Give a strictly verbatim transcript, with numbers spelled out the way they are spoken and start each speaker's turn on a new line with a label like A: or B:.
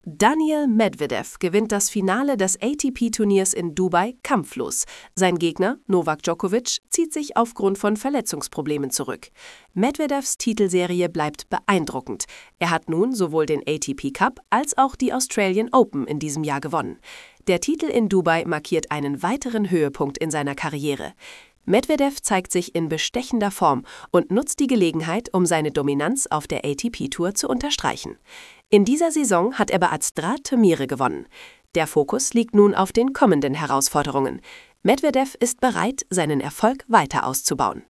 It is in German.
A: Daniil Medvedev gewinnt das Finale des A T P-Turniers in Dubai kampflos. Sein Gegner, Novak Djokovic, zieht sich aufgrund von Verletzungsproblemen zurück. Medvedevs Titelserie bleibt beeindruckend. Er hat nun sowohl den A T P Cup als auch die Australian Open in diesem Jahr gewonnen. Der Titel in Dubai markiert einen weiteren Höhepunkt in seiner Karriere. Medvedev zeigt sich in bestechender Form und nutzt die Gelegenheit, um seine Dominanz auf der A T P-Tour zu unterstreichen. In dieser Saison hat er bereits drei Turniere gewonnen. Der Fokus liegt nun auf den kommenden Herausforderungen. Medvedev ist bereit, seinen Erfolg weiter auszubauen.